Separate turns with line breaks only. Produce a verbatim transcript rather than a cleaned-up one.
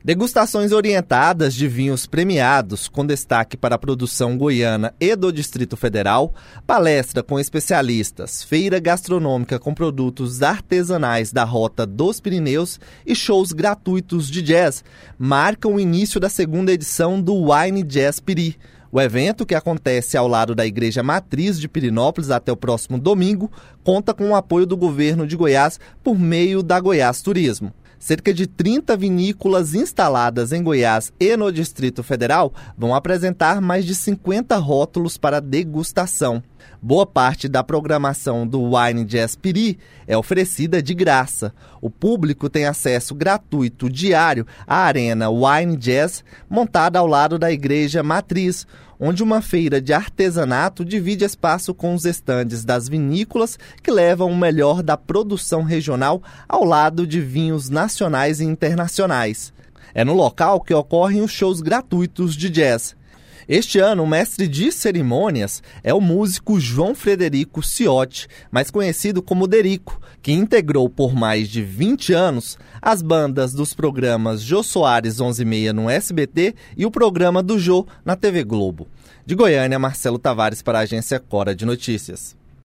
Degustações orientadas de vinhos premiados, com destaque para a produção goiana e do Distrito Federal, palestra com especialistas, feira gastronômica com produtos artesanais da Rota dos Pirineus e shows gratuitos de jazz marcam o início da segunda edição do Wine Jazz Piri. O evento, que acontece ao lado da Igreja Matriz de Pirinópolis até o próximo domingo, conta com o apoio do governo de Goiás por meio da Goiás Turismo. Cerca de trinta vinícolas instaladas em Goiás e no Distrito Federal vão apresentar mais de cinquenta rótulos para degustação. Boa parte da programação do Wine Jazz Piri é oferecida de graça. O público tem acesso gratuito diário à Arena Wine Jazz, montada ao lado da Igreja Matriz, onde uma feira de artesanato divide espaço com os estandes das vinícolas que levam o melhor da produção regional ao lado de vinhos nacionais e internacionais. É no local que ocorrem os shows gratuitos de jazz. Este ano, o mestre de cerimônias é o músico João Frederico Ciotti, mais conhecido como Derico, que integrou por mais de vinte anos as bandas dos programas Jô Soares onze e meia no S B T e o programa do Jô na T V Globo. De Goiânia, Marcelo Tavares para a agência Cora de Notícias.